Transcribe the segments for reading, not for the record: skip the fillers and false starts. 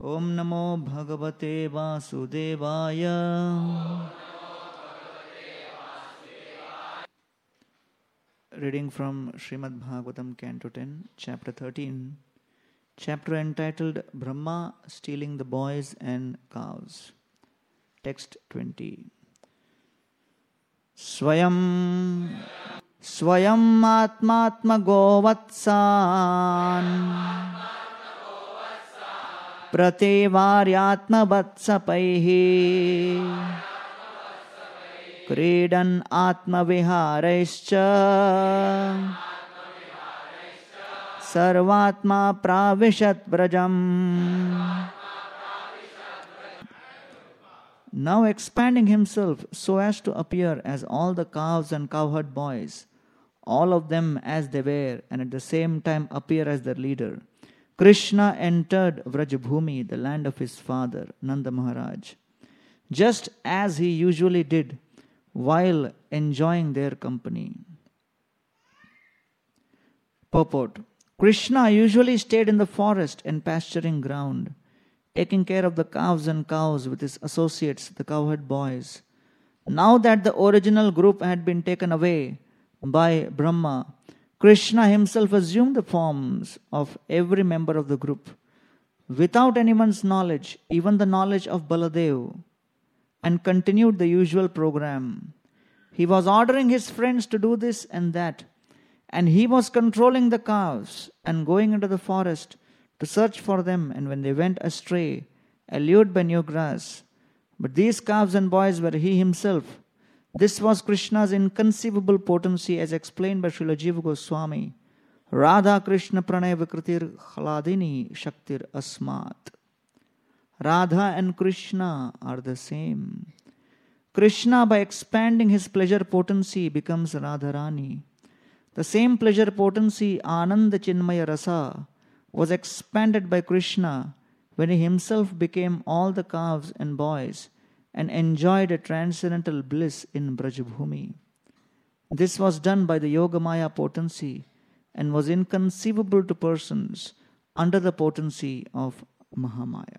Om Namo Bhagavate Vasudevaya. Reading from Srimad Bhagavatam, Canto 10, Chapter 13, chapter entitled Brahma Stealing the Boys and Cows. Text 20. Swayam Atmatma Govatsan Pratevaryatma Vatsapaihi Kridan Atma Viharaischa Sarvatma Pravishat Brajam. Now expanding himself so as to appear as all the calves and cowherd boys, all of them as they were, and at the same time appear as their leader, Krishna entered Vrajabhumi, the land of his father, Nanda Maharaj, just as he usually did while enjoying their company. Purport. Krishna usually stayed in the forest and pasturing ground, taking care of the calves and cows with his associates, the cowherd boys. Now that the original group had been taken away by Brahma, Krishna himself assumed the forms of every member of the group, without anyone's knowledge, even the knowledge of Baladev, and continued the usual program. He was ordering his friends to do this and that, and he was controlling the cows and going into the forest to search for them, and when they went astray, allured by new grass. But these calves and boys were he himself. This was Krishna's inconceivable potency as explained by Srila Jiva Goswami. Radha Krishna Pranay Vikritir Hladini Shaktir Asmat. Radha and Krishna are the same. Krishna, by expanding his pleasure potency, becomes Radharani. The same pleasure potency, Ananda Chinmaya Rasa, was expanded by Krishna when he himself became all the calves and boys and enjoyed a transcendental bliss in Brajabhumi. This was done by the Yogamaya potency and was inconceivable to persons under the potency of Mahamaya.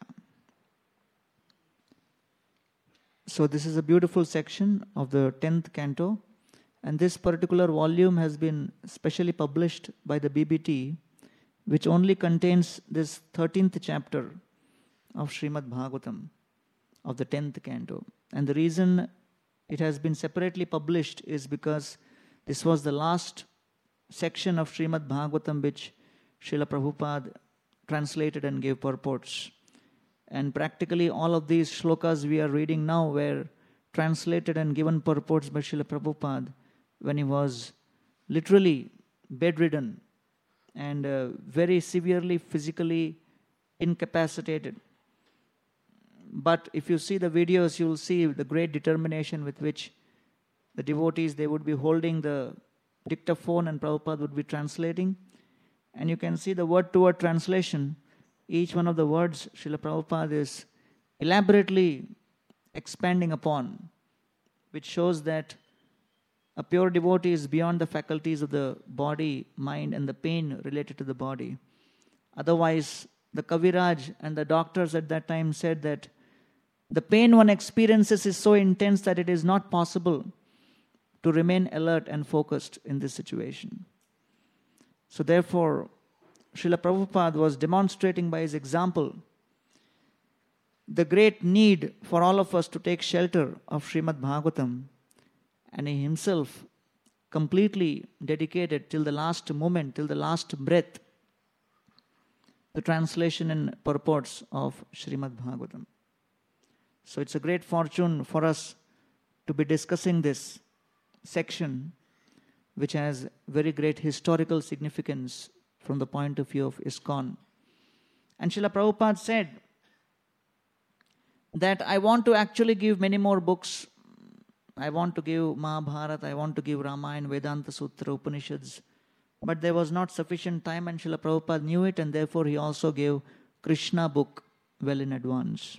So this is a beautiful section of the 10th canto, and this particular volume has been specially published by the BBT, which only contains this 13th chapter of Srimad Bhagavatam of the 10th canto. And the reason it has been separately published is because this was the last section of Srimad Bhagavatam which Srila Prabhupada translated and gave purports. And practically all of these shlokas we are reading now were translated and given purports by Srila Prabhupada when he was literally bedridden and very severely physically incapacitated. But if you see the videos, you will see the great determination with which the devotees, they would be holding the dictaphone and Prabhupada would be translating. And you can see the word-to-word translation. Each one of the words Srila Prabhupada is elaborately expanding upon, which shows that a pure devotee is beyond the faculties of the body, mind, and the pain related to the body. Otherwise, the Kaviraj and the doctors at that time said that the pain one experiences is so intense that it is not possible to remain alert and focused in this situation. So therefore, Srila Prabhupada was demonstrating by his example the great need for all of us to take shelter of Srimad Bhagavatam, and he himself completely dedicated till the last moment, till the last breath, the translation and purports of Srimad Bhagavatam. So it's a great fortune for us to be discussing this section, which has very great historical significance from the point of view of ISKCON. And Srila Prabhupada said that I want to actually give many more books. I want to give Mahabharata, I want to give Ramayana, Vedanta Sutra, Upanishads. But there was not sufficient time, and Srila Prabhupada knew it, and therefore he also gave Krishna book well in advance.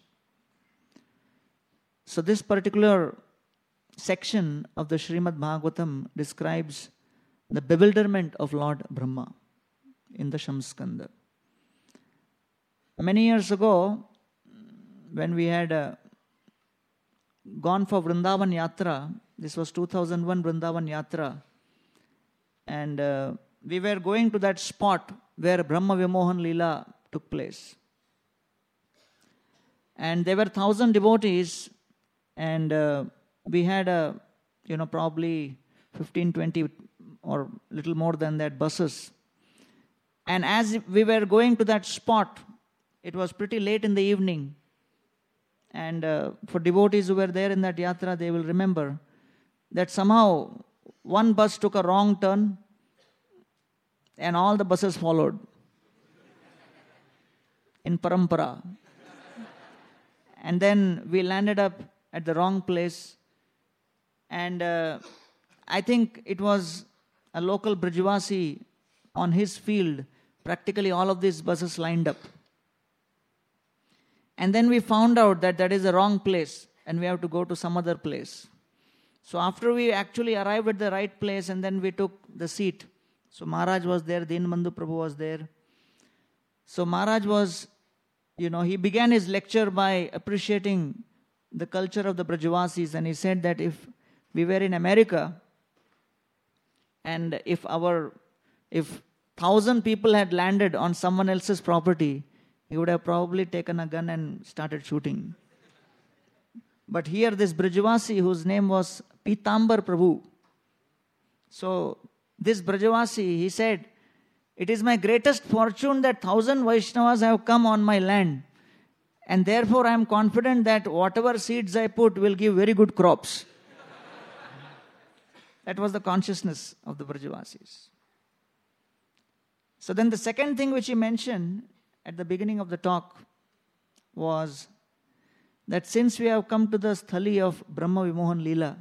So this particular section of the Srimad Bhagavatam describes the bewilderment of Lord Brahma in the Shamskanda. Many years ago, when we had gone for Vrindavan Yatra. This was 2001 Vrindavan Yatra. And we were going to that spot where Brahma Vimohan Leela took place. And there were 1,000 devotees, and we had probably 15, 20 or little more than that buses. And as we were going to that spot, it was pretty late in the evening. And for devotees who were there in that yatra, they will remember that somehow one bus took a wrong turn and all the buses followed in parampara. And then we landed up at the wrong place. And I think it was a local Brijvasi on his field. Practically all of these buses lined up. And then we found out that that is the wrong place and we have to go to some other place. So after we actually arrived at the right place, and then we took the seat. So Maharaj was there, Dinbandhu Prabhu was there. So Maharaj was, he began his lecture by appreciating the culture of the Brajavasis, and he said that if we were in America and if 1,000 people had landed on someone else's property, he would have probably taken a gun and started shooting. But here this Brajavasi, whose name was Pitambar Prabhu. So this Brajavasi, he said, "It is my greatest fortune that 1,000 Vaishnavas have come on my land. And therefore I am confident that whatever seeds I put will give very good crops." That was the consciousness of the Brajavasis. So then the second thing which he mentioned at the beginning of the talk was that since we have come to the sthali of Brahma Vimohan Leela,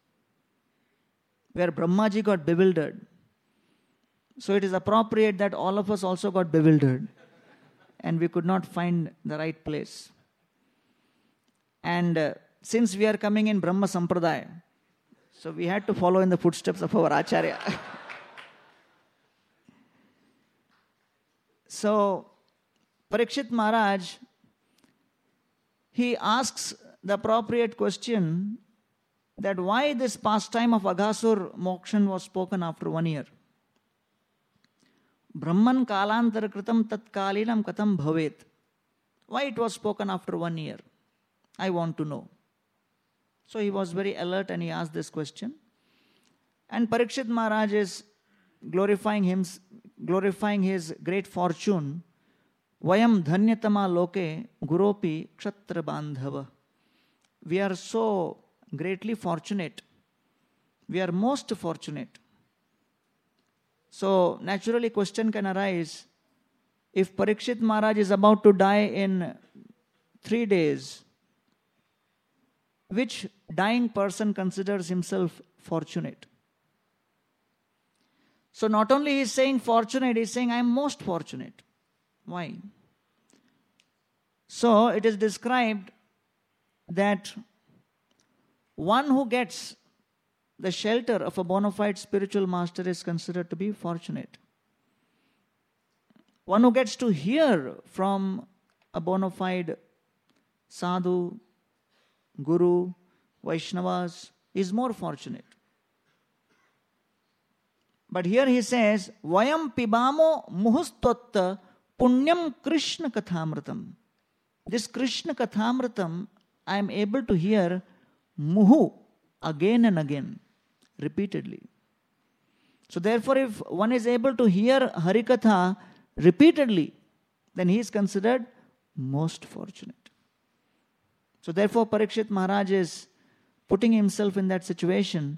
where Brahmaji got bewildered, so it is appropriate that all of us also got bewildered and we could not find the right place. And since we are coming in Brahma Sampradaya, so we had to follow in the footsteps of our Acharya. So Parikshit Maharaj, he asks the appropriate question that why this pastime of Aghasur mokshan was spoken after 1 year. Brahman kalantar kritam tat kalinam katam bhavet. Why it was spoken after 1 year? I want to know. So he was very alert and he asked this question. And Parikshit Maharaj is glorifying his great fortune. Vayam dhanyatama loke guropi kshatra bandhava. We are so greatly fortunate. We are most fortunate. So naturally question can arise, if Parikshit Maharaj is about to die in 3 days, which dying person considers himself fortunate? So not only he is saying fortunate, he is saying I am most fortunate. Why? So it is described that one who gets the shelter of a bona fide spiritual master is considered to be fortunate. One who gets to hear from a bona fide sadhu, guru, Vaishnavas is more fortunate. But here he says, Vayam pibamo muhustotta punyam Krishna kathamritam. This Krishna kathamritam I am able to hear muhu again and again, repeatedly. So therefore, if one is able to hear Harikatha repeatedly, then he is considered most fortunate. So therefore, Parikshit Maharaj is putting himself in that situation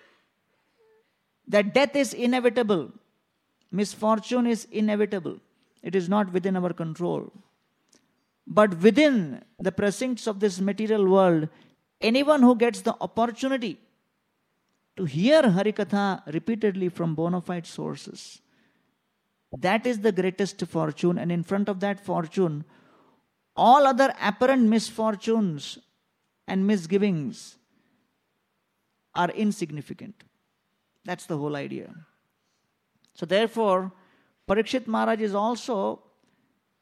that death is inevitable. Misfortune is inevitable. It is not within our control. But within the precincts of this material world, anyone who gets the opportunity to hear Harikatha repeatedly from bona fide sources, that is the greatest fortune. And in front of that fortune, all other apparent misfortunes and misgivings are insignificant. That's the whole idea. So therefore, Parikshit Maharaj is also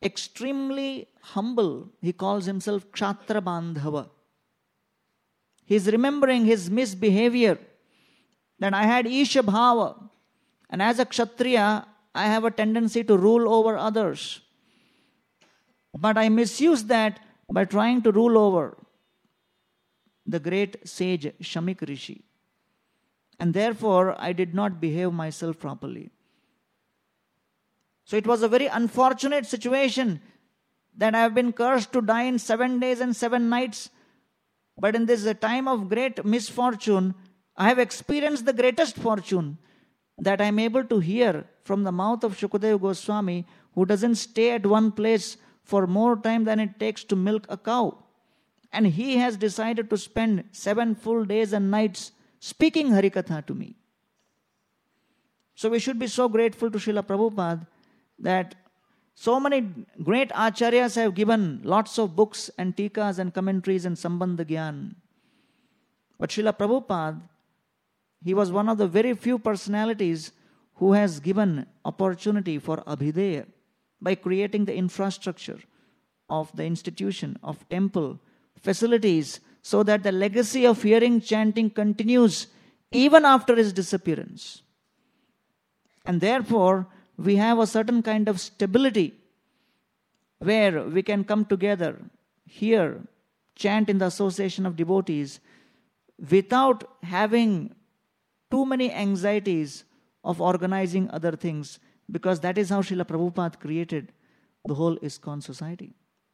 extremely humble. He calls himself Kshatra Bandhava. He's remembering his misbehavior, that I had Isha Bhava, and as a Kshatriya, I have a tendency to rule over others. But I misused that by trying to rule over the great sage Shamik Rishi. And therefore, I did not behave myself properly. So it was a very unfortunate situation that I have been cursed to die in 7 days and 7 nights. But in this time of great misfortune, I have experienced the greatest fortune, that I am able to hear from the mouth of Shukadeva Goswami, who doesn't stay at one place for more time than it takes to milk a cow. And he has decided to spend 7 full days and nights speaking Harikatha to me. So we should be so grateful to Srila Prabhupada that so many great acharyas have given lots of books and tikas and commentaries and Sambandha Gyan. But Srila Prabhupada, he was one of the very few personalities who has given opportunity for Abhideya by creating the infrastructure of the institution, of temple, facilities, so that the legacy of hearing chanting continues even after his disappearance. And therefore, we have a certain kind of stability where we can come together, hear, chant in the association of devotees without having too many anxieties of organizing other things, because that is how Srila Prabhupada created the whole ISKCON society.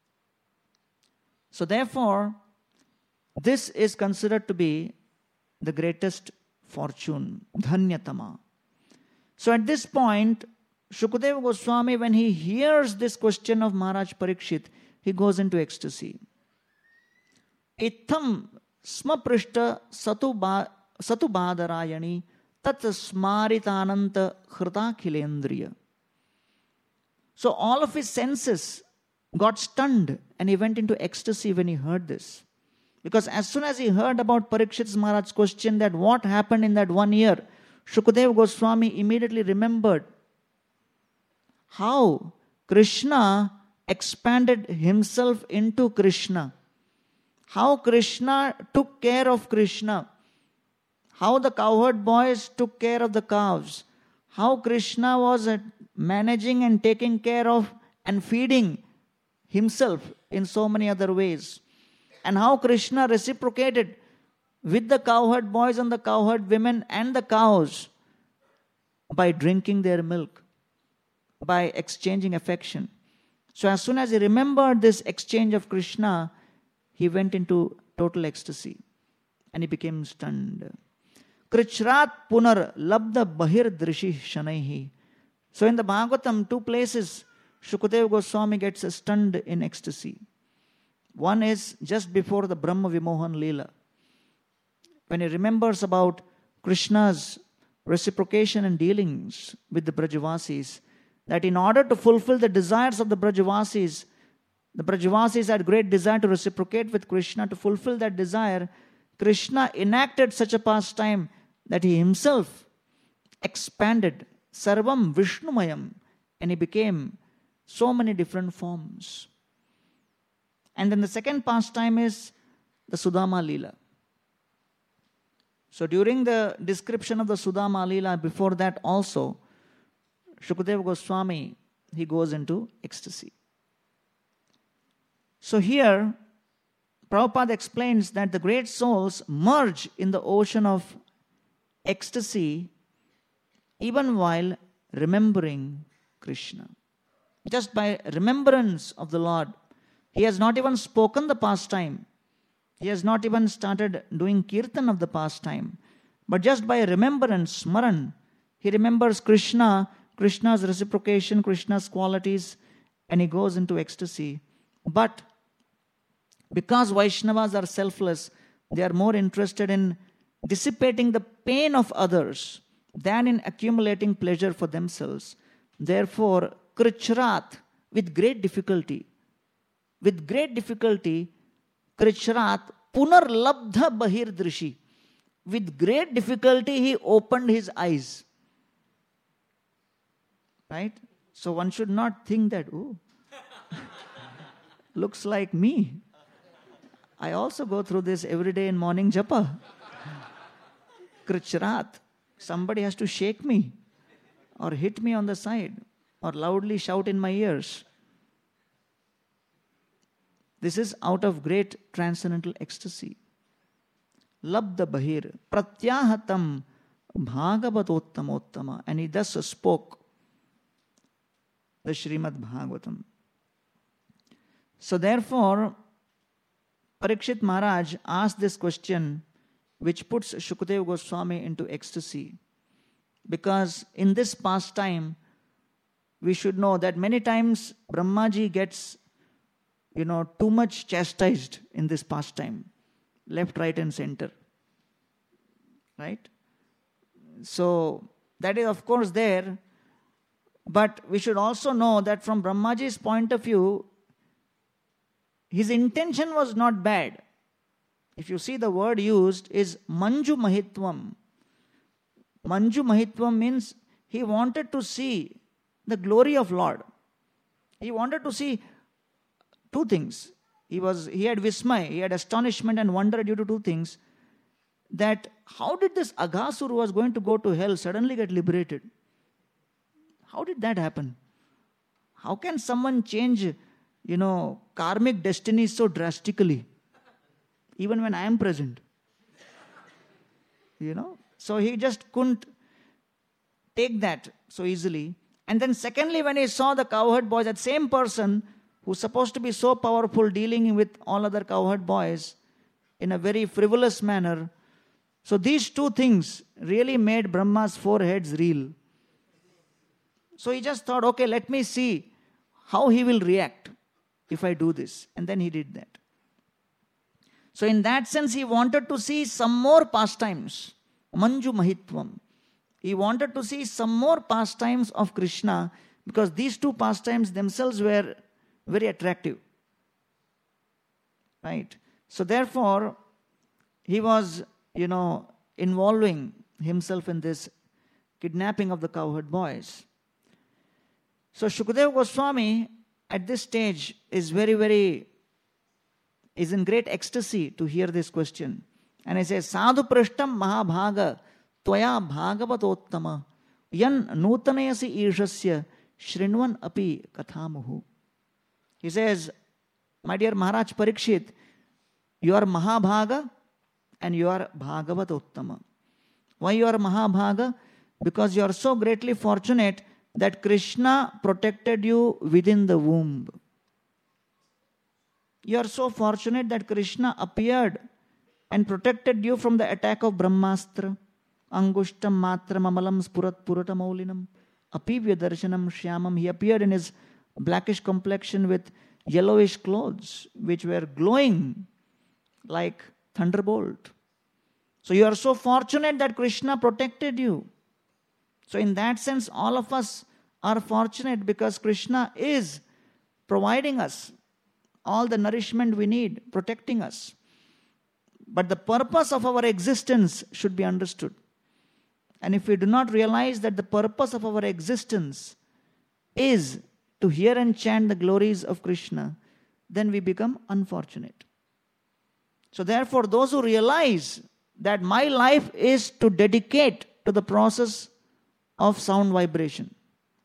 So therefore, this is considered to be the greatest fortune, Dhanyatama. So at this point, Shukadeva Goswami, when he hears this question of Maharaj Parikshit, he goes into ecstasy. Itham smaprishta satu badarayani tat smaritananta khrita khilendriya. So all of his senses got stunned and he went into ecstasy when he heard this. Because as soon as he heard about Parikshit Maharaj's question that what happened in that 1 year, Shukadeva Goswami immediately remembered how Krishna expanded himself into Krishna, how Krishna took care of Krishna, how the cowherd boys took care of the cows, how Krishna was managing and taking care of and feeding himself in so many other ways, and how Krishna reciprocated with the cowherd boys and the cowherd women and the cows by drinking their milk, by exchanging affection. So as soon as he remembered this exchange of Krishna, he went into total ecstasy and he became stunned. Krichrat punar labda bahir drishi shanaihi. So in the Bhagavatam, 2 places, Shukadeva Goswami gets stunned in ecstasy. One is just before the Brahma Vimohan Leela, when he remembers about Krishna's reciprocation and dealings with the Brajavasis, that in order to fulfill the desires of the Brajavasis had great desire to reciprocate with Krishna. To fulfill that desire, Krishna enacted such a pastime that he himself expanded Sarvam Vishnumayam, and he became so many different forms. And then the second pastime is the Sudama Leela. So during the description of the Sudama Leela, before that also, Shukadeva Goswami, he goes into ecstasy. So here, Prabhupada explains that the great souls merge in the ocean of ecstasy even while remembering Krishna. Just by remembrance of the Lord. He has not even spoken the pastime. He has not even started doing kirtan of the pastime. But just by remembrance, smaran, he remembers Krishna, Krishna's reciprocation, Krishna's qualities, and he goes into ecstasy. But because Vaishnavas are selfless, they are more interested in dissipating the pain of others than in accumulating pleasure for themselves. Therefore, Krichrat, with great difficulty, Krichrat punar labdha bahir drishi. With great difficulty, he opened his eyes. Right? So one should not think that, looks like me. I also go through this every day in morning japa. Krichrat. Somebody has to shake me or hit me on the side or loudly shout in my ears. This is out of great transcendental ecstasy. Labda Bahir, Pratyahatam Bhagavatottama. And he thus spoke the Srimad Bhagavatam. So therefore, Parikshit Maharaj asked this question, which puts Shukadeva Goswami into ecstasy. Because in this pastime, we should know that many times Brahmaji gets, too much chastised in this pastime. Left, right and center. Right? So, that is of course there. But we should also know that from Brahmaji's point of view, his intention was not bad. If you see the word used is Manju Mahitvam. Manju Mahitvam means he wanted to see the glory of Lord. He wanted to see two things. He had Vismay, he had astonishment and wonder due to two things. That how did this Aghasur who was going to go to hell suddenly get liberated? How did that happen? How can someone change, karmic destiny so drastically? Even when I am present. So he just couldn't take that so easily. And then secondly, when he saw the cowherd boys, that same person who's supposed to be so powerful dealing with all other cowherd boys in a very frivolous manner. So these two things really made Brahma's four heads reel. So he just thought, okay, let me see how he will react if I do this. And then he did that. So in that sense, he wanted to see some more pastimes. Manju Mahitvam. He wanted to see some more pastimes of Krishna because these two pastimes themselves were very attractive. Right? So therefore, he was, involving himself in this kidnapping of the cowherd boys. So Shukadeva Goswami at this stage is is in great ecstasy to hear this question. And he says, Sadhu Prashtam Mahabhaga Tvaya Bhagavatottama Yan Nutanayasi Ishasya Shrinvan Api Kathamuhu. He says, my dear Maharaj Parikshit, you are Mahabhaga and you are Bhagavatottama. Why you are Mahabhaga? Because you are so greatly fortunate that Krishna protected you within the womb. You are so fortunate that Krishna appeared and protected you from the attack of Brahmastra. Angushtam matram amalam spurat puratamaulinam apivya darshanam shyamam. He appeared in his blackish complexion with yellowish clothes which were glowing like thunderbolt. So you are so fortunate that Krishna protected you. So in that sense, all of us are fortunate because Krishna is providing us all the nourishment we need, protecting us. But the purpose of our existence should be understood. And if we do not realize that the purpose of our existence is to hear and chant the glories of Krishna, then we become unfortunate. So therefore, those who realize that my life is to dedicate to the process of sound vibration.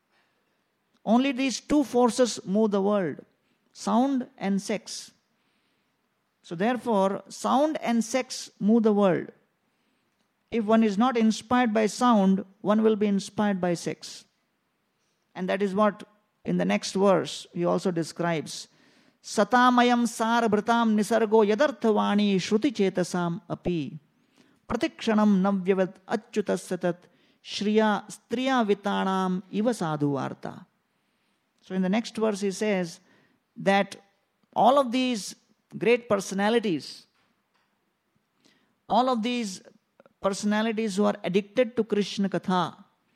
Only these two forces move the world, sound and sex. So therefore, sound and sex move the world. If one is not inspired by sound, one will be inspired by sex. And that is what in the next verse he also describes. Satamayam sar bhratam nisargo yadarthavani shruti chetasam api pratikshanam navyavat achyutas satat shriya striya vitanam iva sadhu varta. So in the next verse he says that all of these great personalities, all of these personalities who are addicted to Krishna Katha,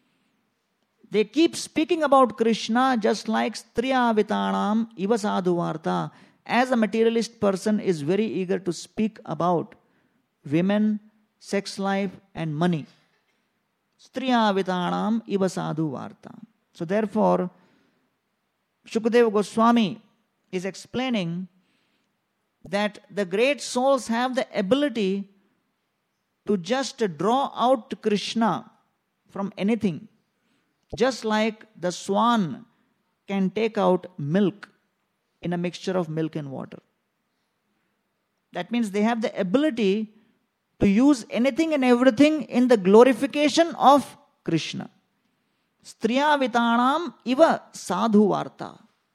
they keep speaking about Krishna just like Striya Vitanam Iva Sadhu Varta. As a materialist person is very eager to speak about women, sex life and money. Striya Vitanam Iva Sadhu Varta. So therefore, Shukadeva Goswami is explaining that the great souls have the ability to just draw out Krishna from anything. Just like the swan can take out milk in a mixture of milk and water. That means they have the ability to use anything and everything in the glorification of Krishna. Striyavitanam iva sadhu varta.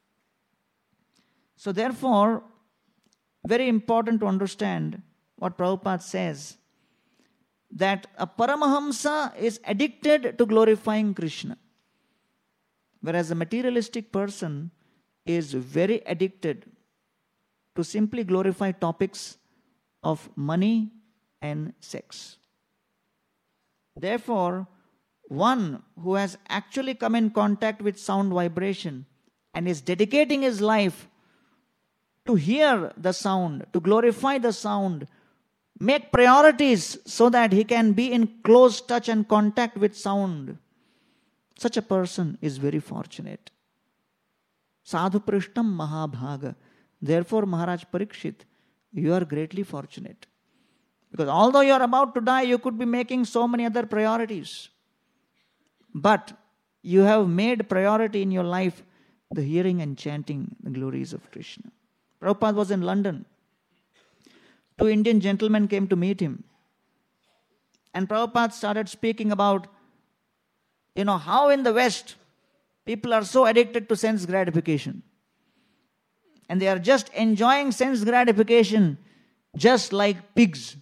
So therefore, very important to understand what Prabhupada says, that a Paramahamsa is addicted to glorifying Krishna, whereas a materialistic person is very addicted to simply glorify topics of money and sex. Therefore, one who has actually come in contact with sound vibration and is dedicating his life to hear the sound, to glorify the sound, make priorities so that he can be in close touch and contact with sound, such a person is very fortunate. Sadhu Prishtam Mahabhaga. Therefore, Maharaj Parikshit, you are greatly fortunate. Because although you are about to die, you could be making so many other priorities. But you have made priority in your life the hearing and chanting the glories of Krishna. Prabhupada was in London. 2 Indian gentlemen came to meet him. And Prabhupada started speaking about, how in the West, people are so addicted to sense gratification. And they are just enjoying sense gratification just like pigs.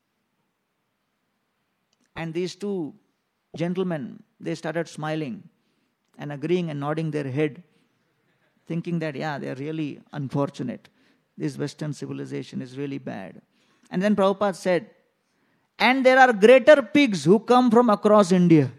And these 2 gentlemen, they started smiling and agreeing and nodding their head, thinking that, they are really unfortunate. This Western civilization is really bad. And then Prabhupada said, and there are greater pigs who come from across India.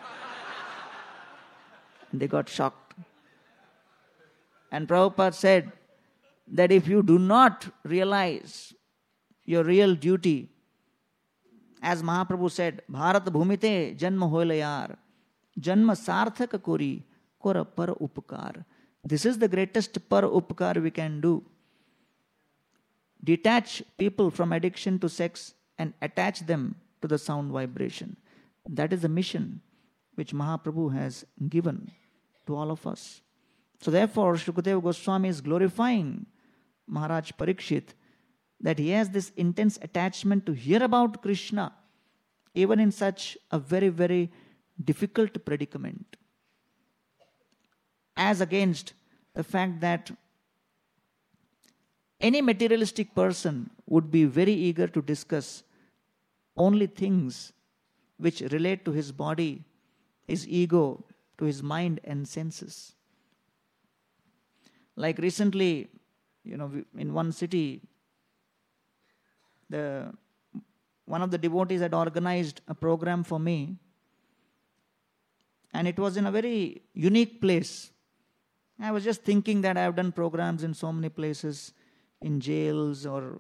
And they got shocked. And Prabhupada said that if you do not realize your real duty, as Mahaprabhu said, Bharat bhumite janma hoilayar, janma sarthaka kori, kora par upkar. This is the greatest par upkar we can do. Detach people from addiction to sex and attach them to the sound vibration. That is the mission which Mahaprabhu has given to all of us. So therefore, Shukadeva Goswami is glorifying Maharaj Parikshit that he has this intense attachment to hear about Krishna, even in such a very, very difficult predicament. As against the fact that any materialistic person would be very eager to discuss only things which relate to his body, his ego, to his mind and senses. Like recently, in one city, one of the devotees had organized a program for me, and it was in a very unique place. I was just thinking that I have done programs in so many places, in jails or,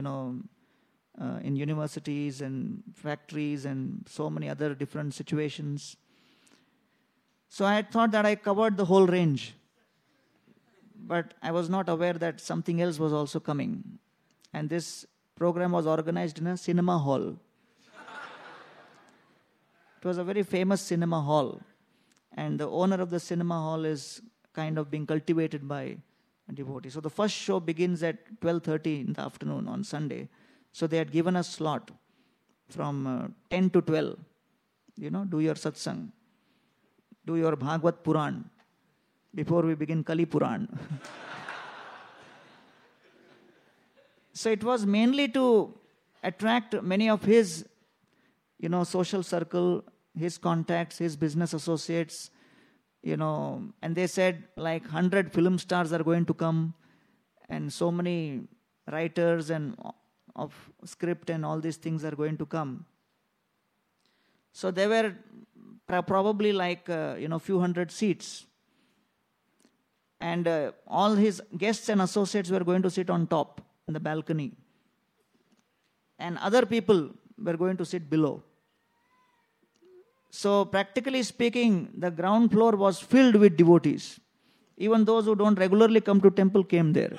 in universities and factories and so many other different situations. So I had thought that I covered the whole range. But I was not aware that something else was also coming. And this program was organized in a cinema hall. It was a very famous cinema hall. And the owner of the cinema hall is kind of being cultivated by a devotee. So the first show begins at 12:30 in the afternoon on Sunday. So they had given a slot from 10 to 12. Do your satsang. Do your Bhagavad Puran before we begin Kali Puran. So it was mainly to attract many of his, social circle, his contacts, his business associates, and they said like 100 film stars are going to come and so many writers and of script and all these things are going to come. So there were probably like, few hundred seats. And all his guests and associates were going to sit on top in the balcony. And other people were going to sit below. So practically speaking, the ground floor was filled with devotees. Even those who don't regularly come to temple came there.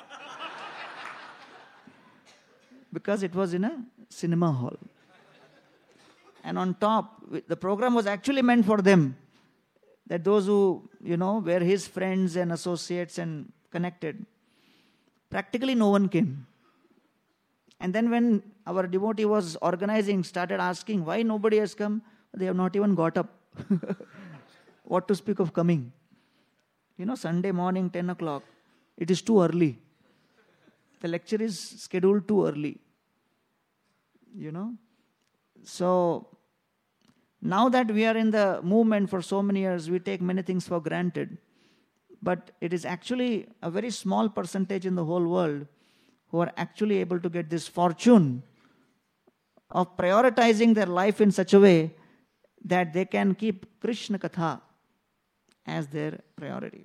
Because it was in a cinema hall. And on top, the program was actually meant for them. That those who, were his friends and associates and connected. Practically no one came. And then when our devotee was organizing, started asking why nobody has come, they have not even got up. What to speak of coming? Sunday morning, 10 o'clock, it is too early. The lecture is scheduled too early. So, now that we are in the movement for so many years, we take many things for granted. But it is actually a very small percentage in the whole world who are actually able to get this fortune of prioritizing their life in such a way that they can keep Krishna Katha as their priority.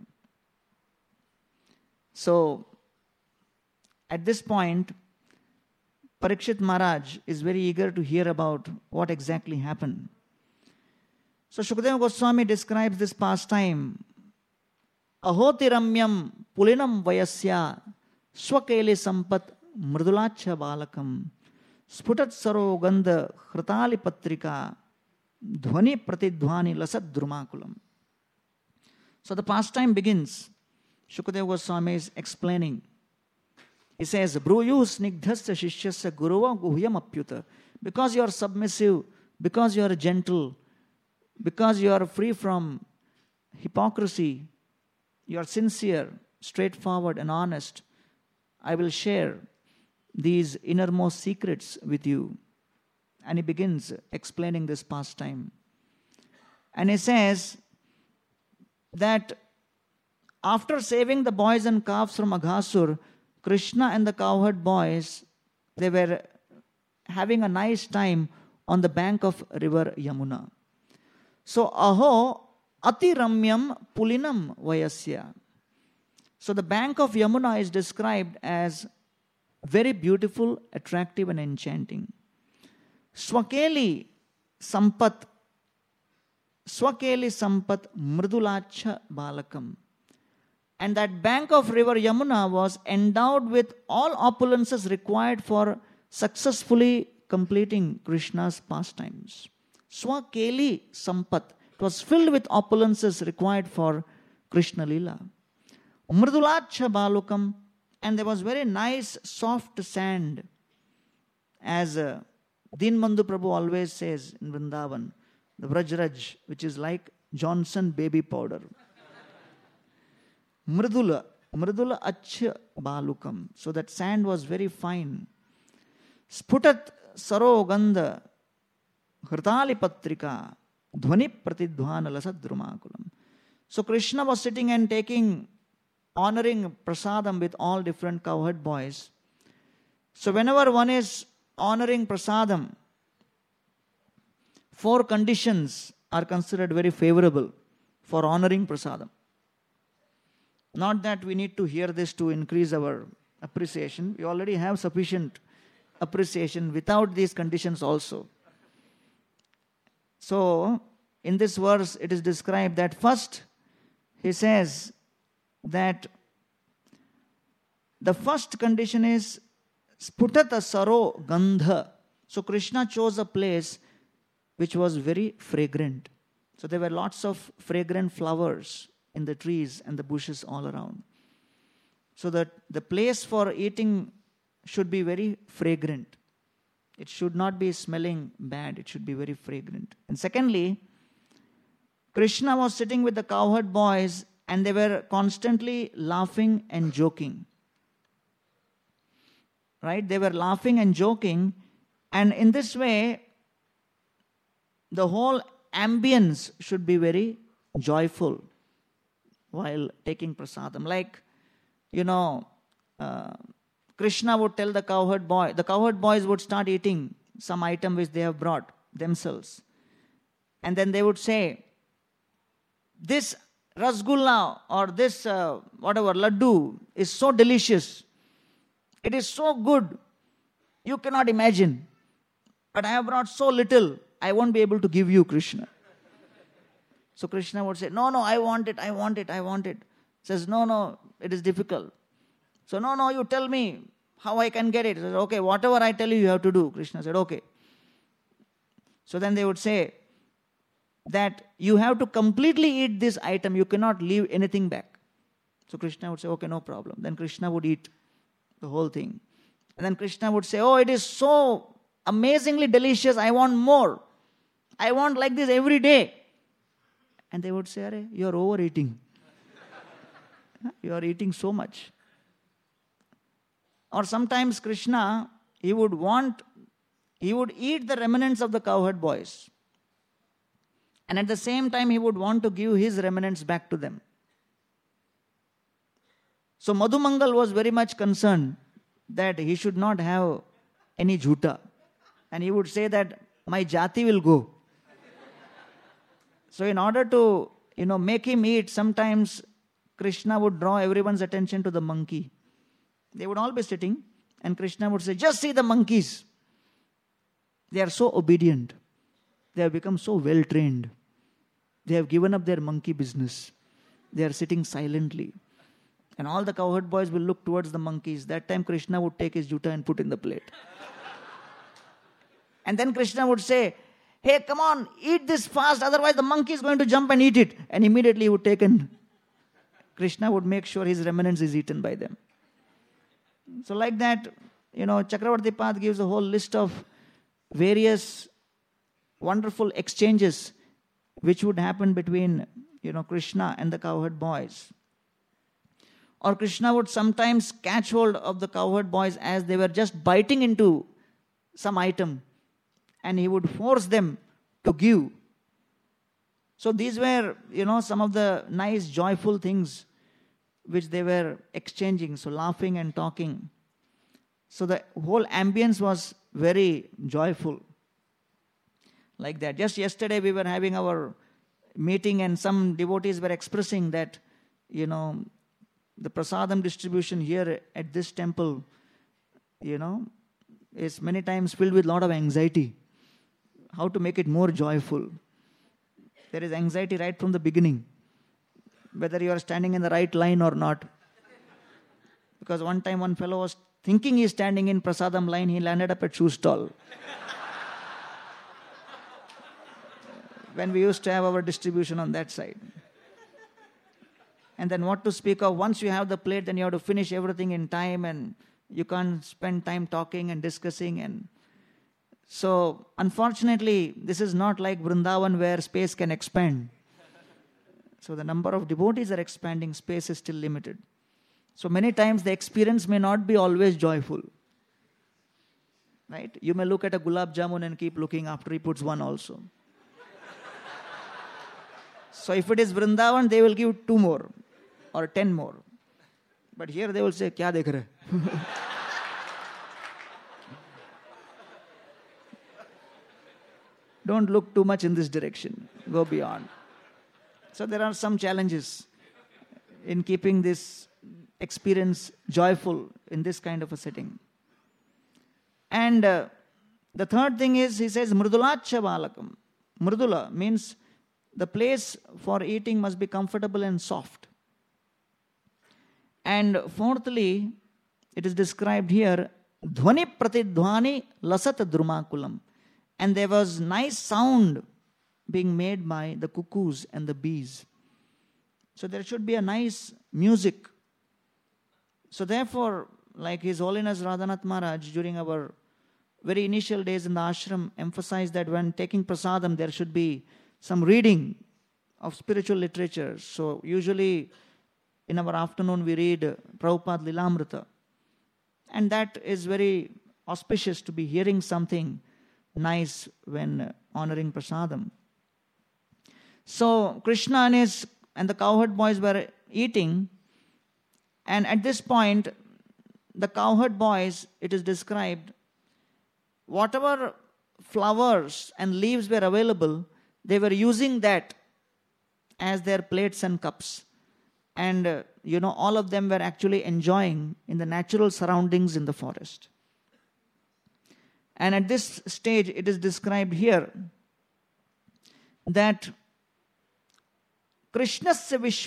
So, at this point, Parikshit Maharaj is very eager to hear about what exactly happened. So Shukadeva Goswami describes this pastime. Ahotiramyam pulinam vayasya swakeli sampat mridulacha balakam sputat saro gandha hritali patrika dhvani pratidhvani lasad drumakulam. So the pastime begins. Shukadeva Goswami is explaining. He says, Bruyu snigdhasya shishyasya guruva guhyam apyuta. Because you are submissive, because you are gentle, because you are free from hypocrisy, you are sincere, straightforward and honest, I will share these innermost secrets with you. And he begins explaining this pastime. And he says that after saving the boys and calves from Aghasur, Krishna and the cowherd boys, they were having a nice time on the bank of river Yamuna. So, aho ati ramyam pulinam vayasya. So, the bank of Yamuna is described as very beautiful, attractive and enchanting. Swakeli sampat mridulacha balakam. And that bank of river Yamuna was endowed with all opulences required for successfully completing Krishna's pastimes. Swakeli sampat. It was filled with opulences required for Krishna Lila. Mridulacha balukam. And there was very nice soft sand. As Dinbandhu Prabhu always says in Vrindavan, the Vrajraj, which is like Johnson baby powder. Mridula achya balukam. So that sand was very fine. Sputat saro gandha hritali patrika dhvani pratidhvana lasad drumakulam. So Krishna was sitting and honoring prasadam with all different cowherd boys. So whenever one is honoring prasadam, 4 conditions are considered very favorable for honoring prasadam. Not that we need to hear this to increase our appreciation. We already have sufficient appreciation without these conditions also. So, in this verse, it is described that first, he says that the first condition is sputata saro gandha. So, Krishna chose a place which was very fragrant. So, there were lots of fragrant flowers in the trees and the bushes all around. So that the place for eating should be very fragrant. It should not be smelling bad. It should be very fragrant. And secondly, Krishna was sitting with the cowherd boys and they were constantly laughing and joking. Right? They were laughing and joking. And in this way, the whole ambience should be very joyful while taking prasadam. Like, Krishna would tell the cowherd boys would start eating some item which they have brought themselves. And then they would say, this rasgulla or this laddu is so delicious. It is so good. You cannot imagine. But I have brought so little, I won't be able to give you, Krishna. So Krishna would say, no, I want it. Says, no, it is difficult. So, no, you tell me how I can get it. Says, okay, whatever I tell you, you have to do. Krishna said, okay. So then they would say that you have to completely eat this item. You cannot leave anything back. So Krishna would say, okay, no problem. Then Krishna would eat the whole thing. And then Krishna would say, oh, it is so amazingly delicious. I want more. I want like this every day. And they would say, Arey, you are overeating. You are eating so much. Or sometimes Krishna, he would eat the remnants of the cowherd boys. And at the same time, he would want to give his remnants back to them. So Madhumangal was very much concerned that he should not have any jhuta. And he would say that my jati will go. So in order to, make him eat, sometimes Krishna would draw everyone's attention to the monkey. They would all be sitting and Krishna would say, just see the monkeys. They are so obedient. They have become so well trained. They have given up their monkey business. They are sitting silently. And all the cowherd boys will look towards the monkeys. That time Krishna would take his jhuta and put in the plate. And then Krishna would say, hey, come on, eat this fast, otherwise the monkey is going to jump and eat it. And immediately he would take and Krishna would make sure his remnants is eaten by them. So like that, Chakravarti Path gives a whole list of various wonderful exchanges which would happen between, Krishna and the cowherd boys. Or Krishna would sometimes catch hold of the cowherd boys as they were just biting into some item, and he would force them to give. So these were, some of the nice, joyful things which they were exchanging, so laughing and talking. So the whole ambience was very joyful. Like that. Just yesterday we were having our meeting and some devotees were expressing that, the prasadam distribution here at this temple, is many times filled with a lot of anxiety. How to make it more joyful. There is anxiety right from the beginning, whether you are standing in the right line or not. Because one time one fellow was thinking he is standing in prasadam line, he landed up at shoe stall. When we used to have our distribution on that side. And then what to speak of, once you have the plate, then you have to finish everything in time and you can't spend time talking and discussing. And so, unfortunately, this is not like Vrindavan where space can expand. So the number of devotees are expanding, space is still limited. So many times the experience may not be always joyful. Right? You may look at a gulab jamun and keep looking after he puts one also. So if it is Vrindavan, they will give 2 more or 10 more. But here they will say, kya dekh rahe? Don't look too much in this direction. Go beyond. So there are some challenges in keeping this experience joyful in this kind of a setting. And the third thing is, he says, Mridulacha balakam. Mridula means the place for eating must be comfortable and soft. And fourthly, it is described here, Dhvani pratidhvani lasat drumakulam. And there was nice sound being made by the cuckoos and the bees. So there should be a nice music. So therefore, like His Holiness Radhanath Maharaj during our very initial days in the ashram emphasized that when taking prasadam, there should be some reading of spiritual literature. So usually in our afternoon we read Prabhupada Lilamrita. And that is very auspicious to be hearing something nice when honoring prasadam. So Krishna and the cowherd boys were eating, and at this point the cowherd boys, it is described, whatever flowers and leaves were available, they were using that as their plates and cups. And, all of them were actually enjoying in the natural surroundings in the forest. And at this stage, it is described here that Krishnasya Vishwat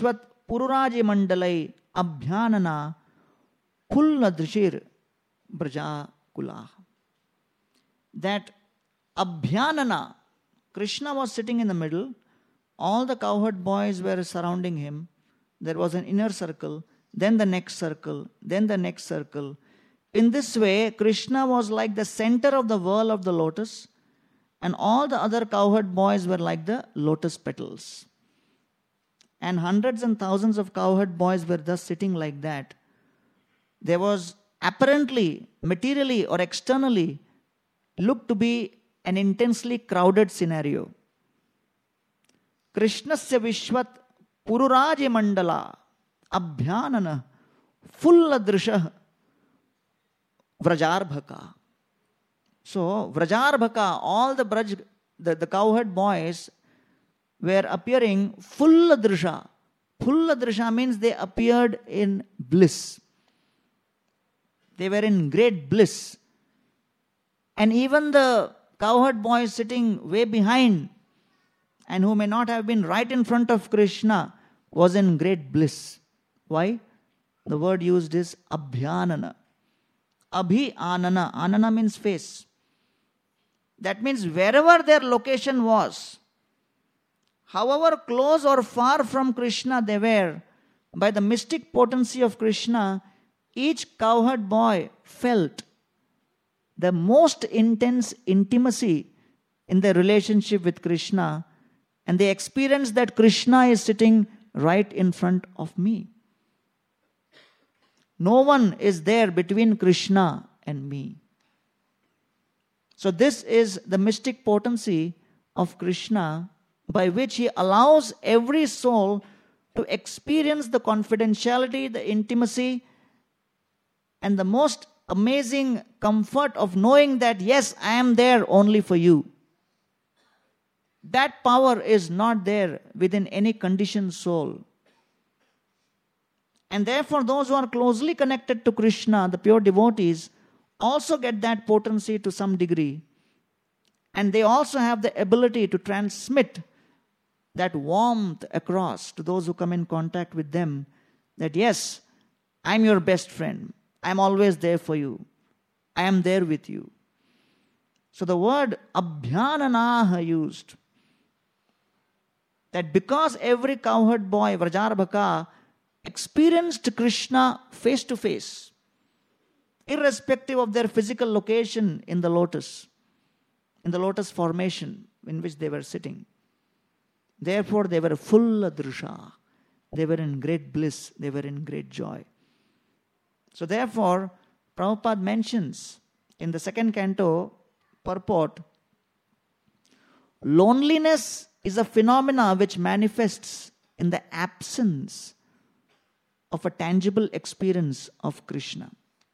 Pururaji Mandalai Abhyanana Pulla Drishir Braja Kula. That Abhyanana, Krishna was sitting in the middle, all the cowherd boys were surrounding him. There was an inner circle, then the next circle, then the next circle. In this way, Krishna was like the center of the whirl of the lotus, and all the other cowherd boys were like the lotus petals. And hundreds and thousands of cowherd boys were thus sitting like that. There was apparently, materially or externally, looked to be an intensely crowded scenario. Krishnasya Vishvat Pururaji Mandala Abhyanana Fulla Drishah Vrajarbhaka. So, Vrajarbhaka, all the cowherd boys were appearing Fulla Drisha. Fulla Drisha means they appeared in bliss. They were in great bliss. And even the cowherd boys sitting way behind and who may not have been right in front of Krishna was in great bliss. Why? The word used is Abhyanana. Abhi-anana. Anana means face. That means wherever their location was, however close or far from Krishna they were, by the mystic potency of Krishna, each cowherd boy felt the most intense intimacy in their relationship with Krishna, and they experienced that Krishna is sitting right in front of me. No one is there between Krishna and me. So this is the mystic potency of Krishna, by which he allows every soul to experience the confidentiality, the intimacy, and the most amazing comfort of knowing that, yes, I am there only for you. That power is not there within any conditioned soul. And therefore, those who are closely connected to Krishna, the pure devotees, also get that potency to some degree. And they also have the ability to transmit that warmth across to those who come in contact with them, that yes, I'm your best friend. I'm always there for you. I am there with you. So the word Abhyananaha used, that because every cowherd boy, Vrajarbhaka, experienced Krishna face to face, irrespective of their physical location in the lotus formation in which they were sitting. Therefore, they were full drisha. They were in great bliss. They were in great joy. So therefore, Prabhupada mentions in the second canto purport, loneliness is a phenomena which manifests in the absence of a tangible experience of Krishna.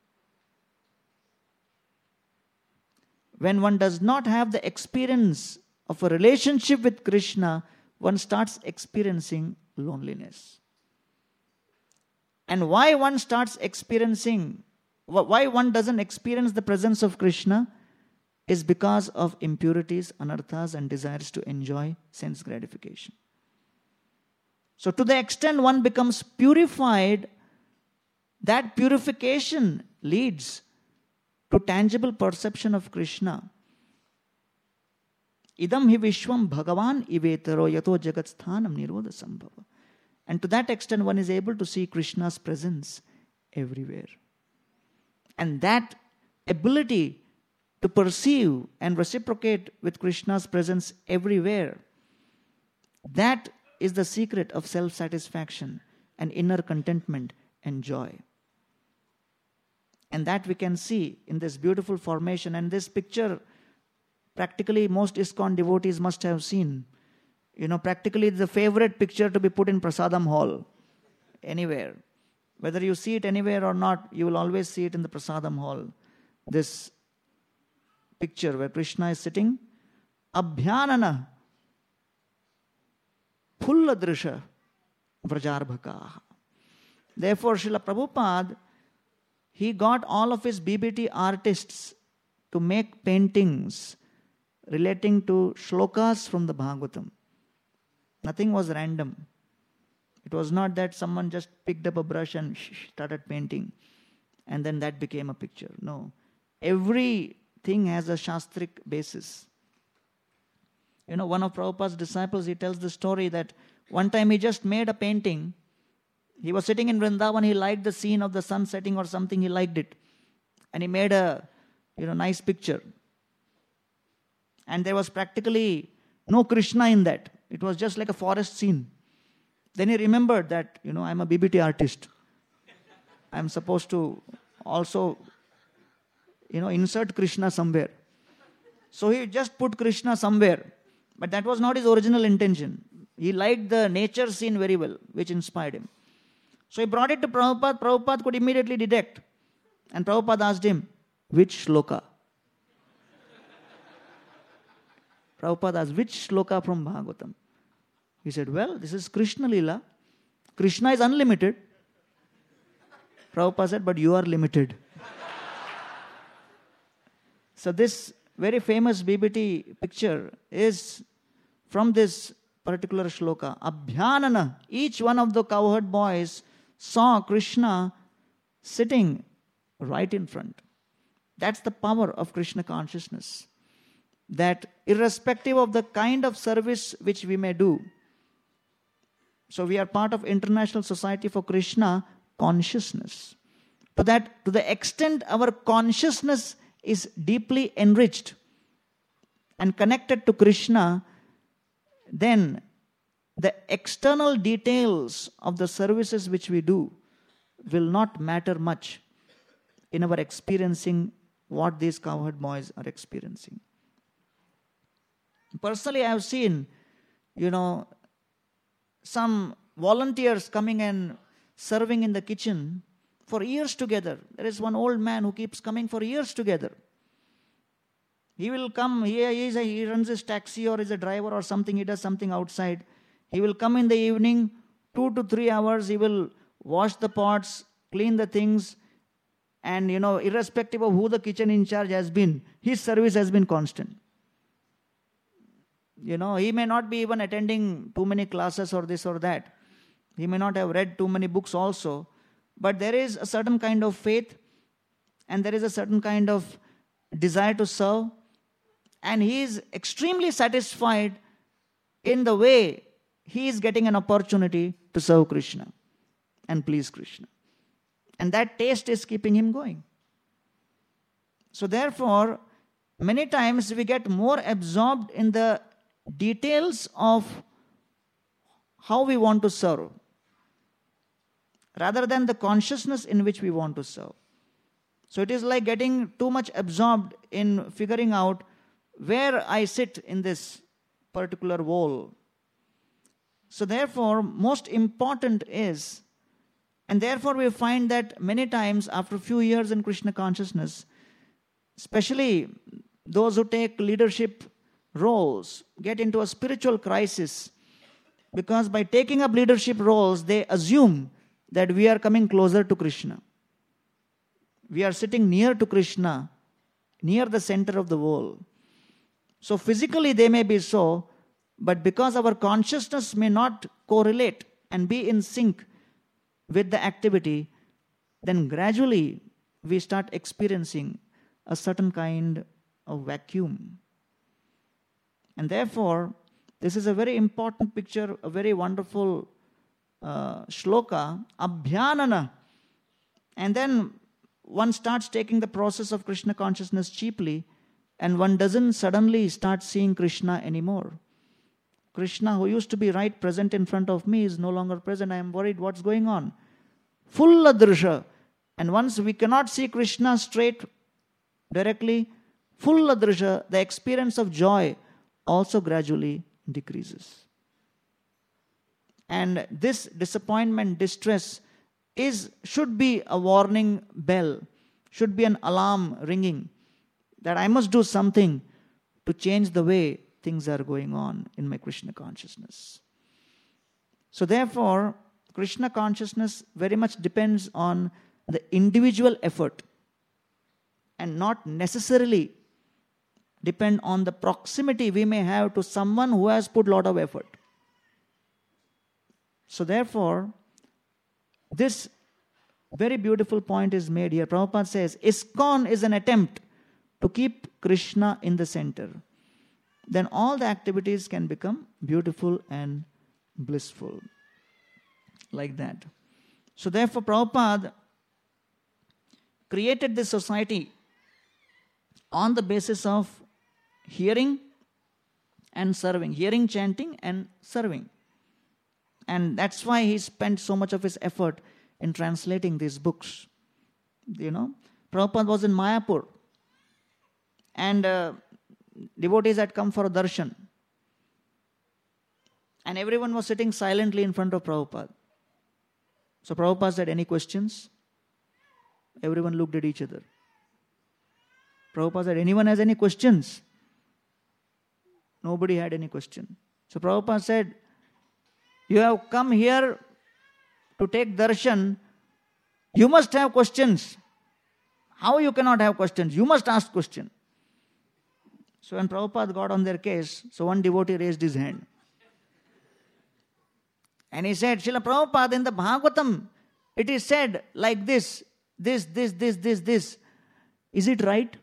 When one does not have the experience of a relationship with Krishna, one starts experiencing loneliness. And why one doesn't experience the presence of Krishna is because of impurities, anarthas, and desires to enjoy sense gratification. So to the extent one becomes purified, that purification leads to tangible perception of Krishna. Idam hi vishwam bhagavan ivetaro yato jagat sthanam nirodha sambhava. And to that extent one is able to see Krishna's presence everywhere. And that ability to perceive and reciprocate with Krishna's presence everywhere, that is the secret of self-satisfaction and inner contentment and joy. And that we can see in this beautiful formation. And this picture, practically most ISKCON devotees must have seen. Practically the favorite picture to be put in Prasadam Hall, anywhere. Whether you see it anywhere or not, you will always see it in the Prasadam Hall. This picture where Krishna is sitting, Abhyanana Pulla Drisha Vrajarbhaka. Therefore, Srila Prabhupada, he got all of his BBT artists to make paintings relating to shlokas from the Bhagavatam. Nothing was random. It was not that someone just picked up a brush and started painting and then that became a picture. No. Everything has a Shastric basis. One of Prabhupada's disciples, he tells the story that one time he just made a painting. He was sitting in Vrindavan, he liked the scene of the sun setting or something, he liked it. And he made a nice picture. And there was practically no Krishna in that. It was just like a forest scene. Then he remembered that, I'm a BBT artist. I'm supposed to also, insert Krishna somewhere. So he just put Krishna somewhere. But that was not his original intention. He liked the nature scene very well, which inspired him. So he brought it to Prabhupada. Prabhupada could immediately detect. And Prabhupada asked him, which shloka? Prabhupada asked, which shloka from Bhagavatam? He said, well, this is Krishna Leela. Krishna is unlimited. Prabhupada said, but you are limited. So this very famous BBT picture is from this particular shloka. Abhyanana, each one of the cowherd boys saw Krishna sitting right in front. That's the power of Krishna consciousness. That irrespective of the kind of service which we may do, so we are part of International Society for Krishna Consciousness. To the extent our consciousness is deeply enriched and connected to Krishna, then the external details of the services which we do will not matter much in our experiencing what these cowherd boys are experiencing. Personally, I have seen, some volunteers coming and serving in the kitchen for years together. There is one old man who keeps coming for years together. He will come, he runs his taxi or is a driver or something, he does something outside. He will come in the evening, 2 to 3 hours, he will wash the pots, clean the things, and irrespective of who the kitchen in charge has been, his service has been constant. He may not be even attending too many classes or this or that. He may not have read too many books also. But there is a certain kind of faith and there is a certain kind of desire to serve. And he is extremely satisfied in the way he is getting an opportunity to serve Krishna and please Krishna. And that taste is keeping him going. So therefore, many times we get more absorbed in the details of how we want to serve rather than the consciousness in which we want to serve. So it is like getting too much absorbed in figuring out where I sit in this particular wall. So therefore, most important is, and therefore we find that many times after a few years in Krishna consciousness, especially those who take leadership roles, get into a spiritual crisis because by taking up leadership roles, they assume that we are coming closer to Krishna. We are sitting near to Krishna, near the center of the world. So physically they may be so, but because our consciousness may not correlate and be in sync with the activity, then gradually we start experiencing a certain kind of vacuum. And therefore, this is a very important picture, a very wonderful shloka, Abhyanana. And then one starts taking the process of Krishna consciousness cheaply, and one doesn't suddenly start seeing Krishna anymore. Krishna, who used to be right present in front of me, is no longer present. I am worried what's going on. Full adrisha. And once we cannot see Krishna straight, directly, full adrisha, the experience of joy also gradually decreases. And this disappointment, distress, should be a warning bell, should be an alarm ringing, that I must do something to change the way things are going on in my Krishna consciousness. So therefore, Krishna consciousness very much depends on the individual effort and not necessarily depend on the proximity we may have to someone who has put a lot of effort. So therefore, this very beautiful point is made here. Prabhupada says, ISKCON is an attempt to keep Krishna in the center. Then all the activities can become beautiful and blissful. Like that. So therefore, Prabhupada created this society on the basis of hearing and serving. Hearing, chanting and serving. And that's why he spent so much of his effort in translating these books. Prabhupada was in Mayapur. And devotees had come for a darshan. And everyone was sitting silently in front of Prabhupada. So Prabhupada said, any questions? Everyone looked at each other. Prabhupada said, anyone has any questions? Nobody had any question. So Prabhupada said, you have come here to take darshan. You must have questions. How you cannot have questions? You must ask questions. So when Prabhupada got on their case, so one devotee raised his hand. And he said, Srila Prabhupada, in the Bhagavatam, it is said like this. Is it right?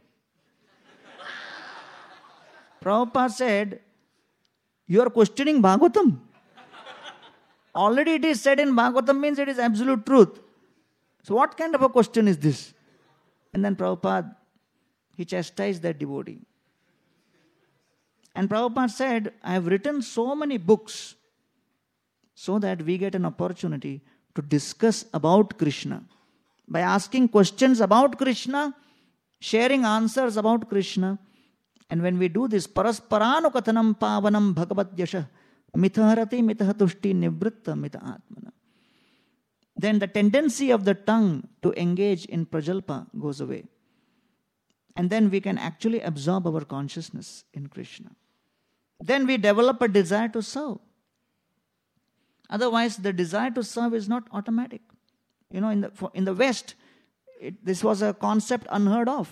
Prabhupada said, you are questioning Bhagavatam. Already it is said in Bhagavatam means it is absolute truth. So what kind of a question is this? And then Prabhupada, he chastised that devotee. And Prabhupada said, I have written so many books so that we get an opportunity to discuss about Krishna. By asking questions about Krishna, sharing answers about Krishna. And when we do this, parasparano kathanam pavanam bhagavat yasha mitharati mitahatushti nivritta mita atmana. Then the tendency of the tongue to engage in prajalpa goes away. And then we can actually absorb our consciousness in Krishna. Then we develop a desire to serve. Otherwise, the desire to serve is not automatic. In the West, this was a concept unheard of.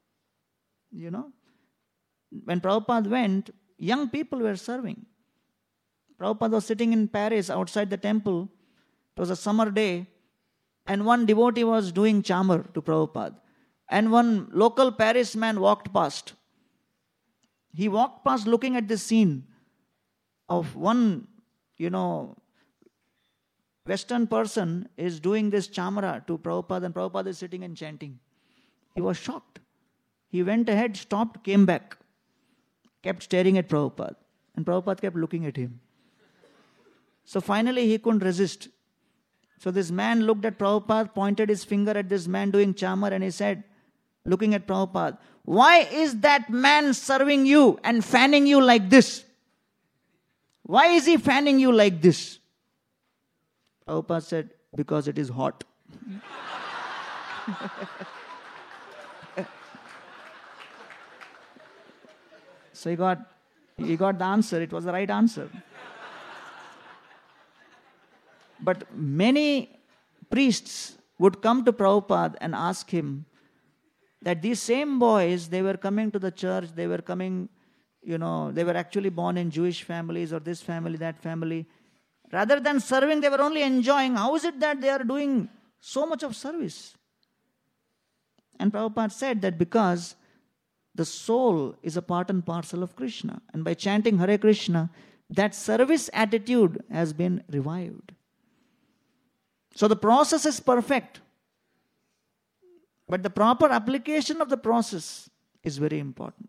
When Prabhupada went, young people were serving. Prabhupada was sitting in Paris outside the temple. It was a summer day. And one devotee was doing chamar to Prabhupada. And one local Paris man walked past. He walked past looking at this scene of one, Western person is doing this chamara to Prabhupada and Prabhupada is sitting and chanting. He was shocked. He went ahead, stopped, came back, kept staring at Prabhupada. And Prabhupada kept looking at him. So finally he couldn't resist. So this man looked at Prabhupada, pointed his finger at this man doing chamar and he said, looking at Prabhupada, why is that man serving you and fanning you like this? Why is he fanning you like this? Prabhupada said, because it is hot. So he got the answer. It was the right answer. But many priests would come to Prabhupada and ask him that these same boys, they were coming to the church, they were coming, they were actually born in Jewish families or this family, that family. Rather than serving, they were only enjoying. How is it that they are doing so much of service? And Prabhupada said that because the soul is a part and parcel of Krishna. And by chanting Hare Krishna, that service attitude has been revived. So the process is perfect. But the proper application of the process is very important.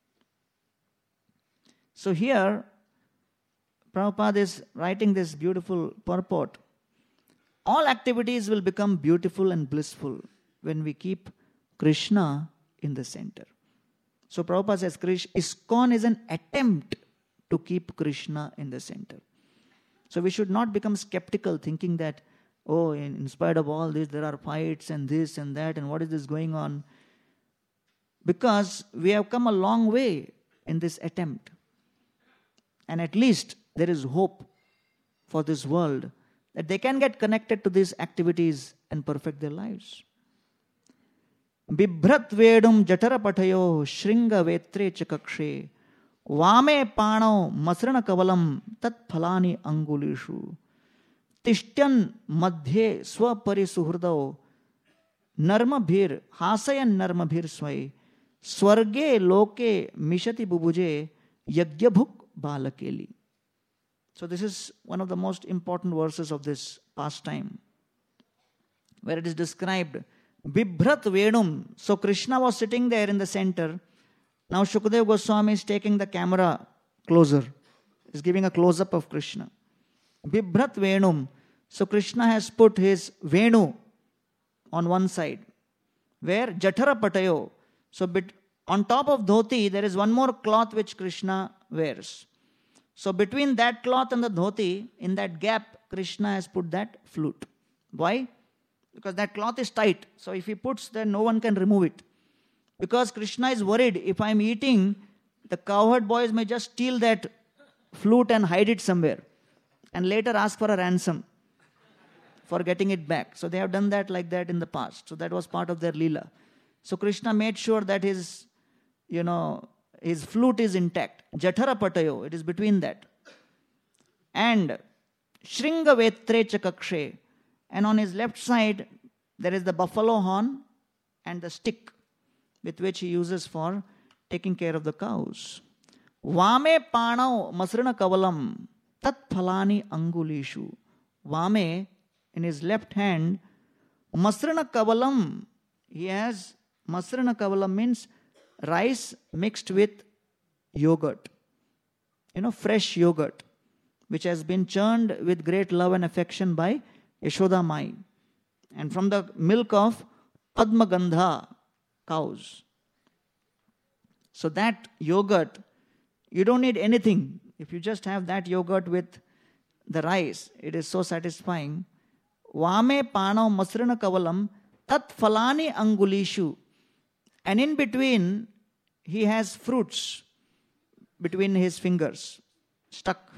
So here, Prabhupada is writing this beautiful purport. All activities will become beautiful and blissful when we keep Krishna in the center. So Prabhupada says, ISKCON is an attempt to keep Krishna in the center. So we should not become skeptical thinking that, in spite of all this, there are fights and this and that, and what is this going on? Because we have come a long way in this attempt. And at least there is hope for this world that they can get connected to these activities and perfect their lives. Bibhrat vedum jatara patayo shringa vetre chakakshe vame pano masrana kavalam tat phalani angulishu Tishtan madhye swaparisuhrdao narmabhir hasayan narmabhir swai swarge loke mishati bubuje yagyabhuk balakeli. So this is one of the most important verses of this pastime, where it is described, Bibhrat Venum. So Krishna was sitting there in the center. Now Shukadeva Goswami is taking the camera closer. Is giving a close-up of Krishna. Bibhrat Venum. So Krishna has put his Venu on one side. Where Jatara Patayo. So on top of dhoti, there is one more cloth which Krishna wears. So between that cloth and the dhoti, in that gap, Krishna has put that flute. Why? Because that cloth is tight. So if he puts, then no one can remove it. Because Krishna is worried, if I am eating, the cowherd boys may just steal that flute and hide it somewhere. And later ask for a ransom for getting it back. So they have done that like that in the past. So that was part of their Leela. So Krishna made sure that his flute is intact. Jatara Patayo, it is between that. And Shringa Vetre Chakakshe. And on his left side, there is the buffalo horn and the stick with which he uses for taking care of the cows. Vame Panau Masrana Kavalam Tat Phalani Angulishu. Vame, in his left hand, Masrana Kavalam. He has, Masrana Kavalam means rice mixed with yogurt. Fresh yogurt, which has been churned with great love and affection by Yashoda Mai. And from the milk of Padmagandha cows. So that yogurt, you don't need anything. If you just have that yogurt with the rice, it is so satisfying. Vame Panam Masrana Kavalam Tat Phalani Angulishu. And in between, he has fruits between his fingers, stuck.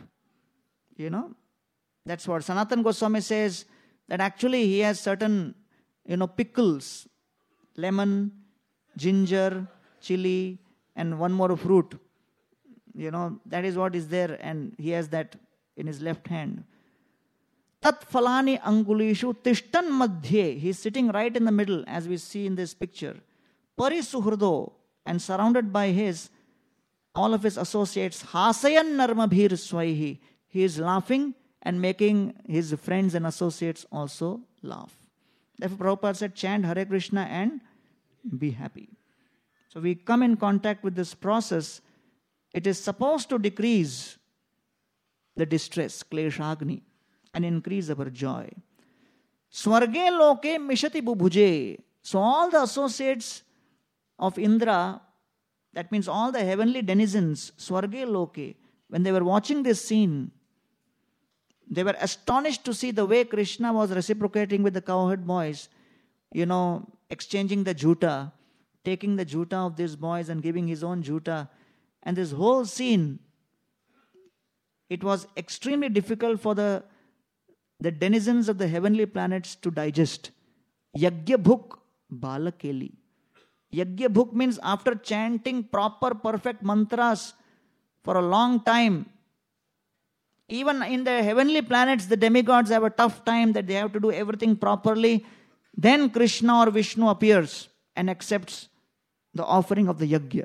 That's what Sanatana Goswami says, that actually he has certain, pickles, lemon, ginger, chili, and one more fruit. That is what is there, and he has that in his left hand. Tat Phalani Angulishu Tishtan Madhye. He is sitting right in the middle, as we see in this picture. Parisuhrdo, and surrounded by all of his associates. Hasayan Narmabhir Swaihi. He is laughing and making his friends and associates also laugh. Therefore, Prabhupada said, chant Hare Krishna and be happy. So we come in contact with this process. It is supposed to decrease the distress, kleshagni, and increase our joy. Swarge loke mishati bubhuje. So all the associates of Indra, that means all the heavenly denizens, Swarge loke, when they were watching this scene, they were astonished to see the way Krishna was reciprocating with the cowherd boys, exchanging the juta, taking the juta of these boys and giving his own juta. And this whole scene, it was extremely difficult for the denizens of the heavenly planets to digest. Yagyabhuk balakeli. Yagyabhuk means after chanting proper, perfect mantras for a long time, even in the heavenly planets, the demigods have a tough time that they have to do everything properly. Then Krishna or Vishnu appears and accepts the offering of the yagya.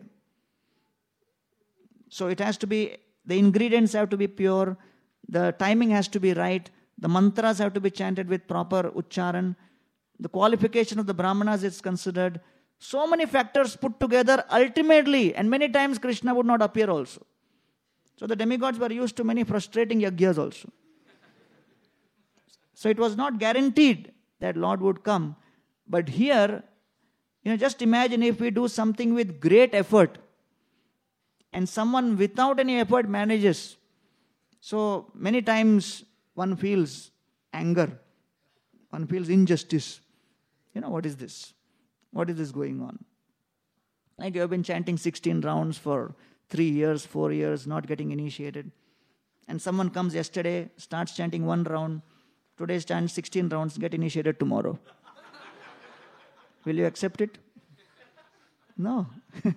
So it has to be, the ingredients have to be pure, the timing has to be right, the mantras have to be chanted with proper ucharan, the qualification of the brahmanas is considered. So many factors put together, ultimately, and many times Krishna would not appear also. So the demigods were used to many frustrating yagyas also. So it was not guaranteed that Lord would come. But here, just imagine if we do something with great effort and someone without any effort manages. So many times one feels anger, one feels injustice. What is this? What is this going on? Like you have been chanting 16 rounds for 3 years, 4 years, not getting initiated. And someone comes yesterday, starts chanting 1 round. Today chants 16 rounds, get initiated tomorrow. Will you accept it? No.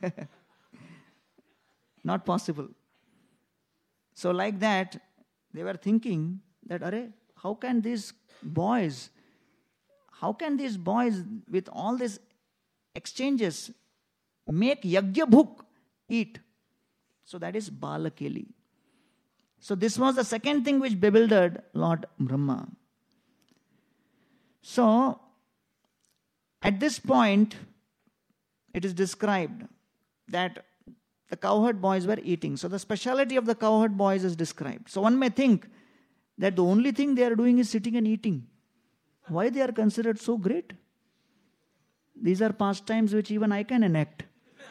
Not possible. So like that, they were thinking that, how can these boys with all these exchanges make Yagyabhuk eat? So that is Balakeli. So this was the second thing which bewildered Lord Brahma. So at this point, it is described that the cowherd boys were eating. So the speciality of the cowherd boys is described. So one may think that the only thing they are doing is sitting and eating. Why they are considered so great? These are pastimes which even I can enact.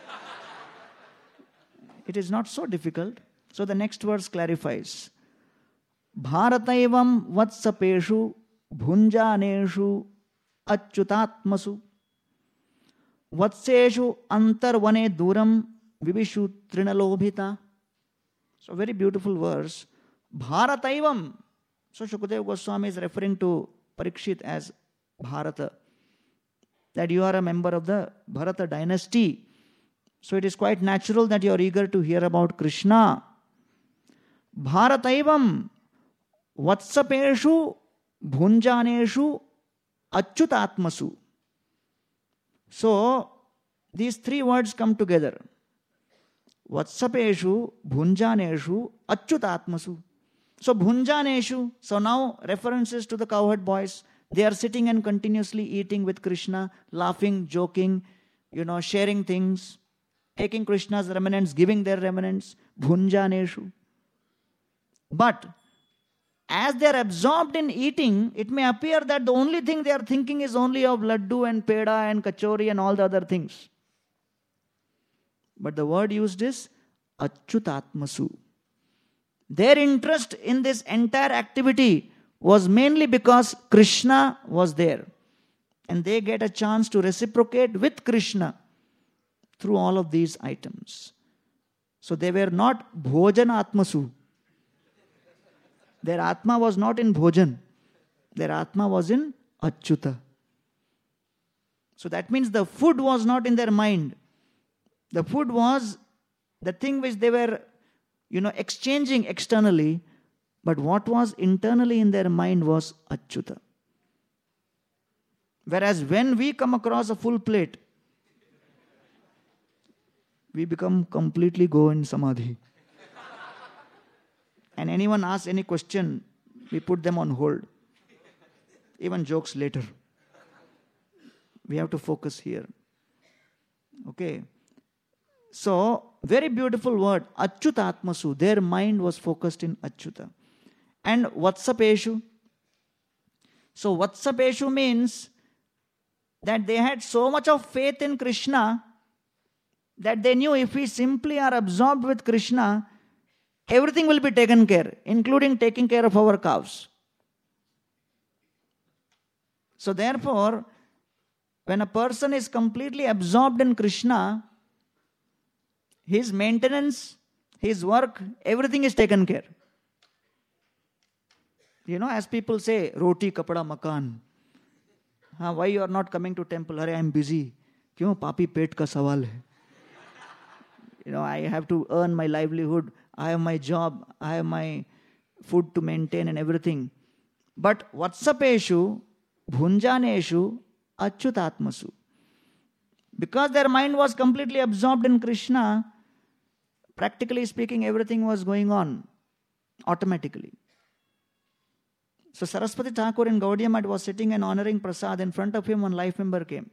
It is not so difficult. So the next verse clarifies. Bharataivam vatsapeshu bhunjaneshu achyutatmasu vatseshu antarvane duram vivishu trinalobhita. So very beautiful verse. Bharataivam. So Shukadeva Goswami is referring to Parikshit as Bharata. That you are a member of the Bharata dynasty. So it is quite natural that you are eager to hear about Krishna. Bharataivam vatsapeshu bhunjaneshu achyutatmasu. So these three words come together. Vatsapeshu bhunjaneshu achyutatmasu. So bhunjaneshu, so now references to the cowherd boys. They are sitting and continuously eating with Krishna, laughing, joking, sharing things, taking Krishna's remnants, giving their remnants. Bhunjaneshu. But as they are absorbed in eating, it may appear that the only thing they are thinking is only of laddu and peda and kachori and all the other things. But the word used is achyutatmasu. Their interest in this entire activity was mainly because Krishna was there. And they get a chance to reciprocate with Krishna through all of these items. So they were not bhojan atmasu. Their atma was not in bhojan. Their atma was in achyuta. So that means the food was not in their mind. The food was the thing which they were exchanging externally, but what was internally in their mind was achyuta. Whereas when we come across a full plate, we become completely go in samadhi. And anyone asks any question, we put them on hold. Even jokes later. We have to focus here. Okay. So, very beautiful word, achyutatmasu. Their mind was focused in achyuta. And vatsapeshu. So, vatsapeshu means that they had so much of faith in Krishna that they knew if we simply are absorbed with Krishna, everything will be taken care, including taking care of our cows. So, therefore, when a person is completely absorbed in Krishna, his maintenance, his work, everything is taken care. As people say, roti, kapda, makan. Why you are not coming to temple? Arey, I am busy. Kyun? Papi pet ka sawal hai. I have to earn my livelihood. I have my job. I have my food to maintain and everything. But vatsapeshu, bhunjaneshu, achyutatmasu. Because their mind was completely absorbed in Krishna, practically speaking, everything was going on automatically. So Saraswati Thakur in Gaudiya Math was sitting and honoring Prasad. In front of him, one life member came.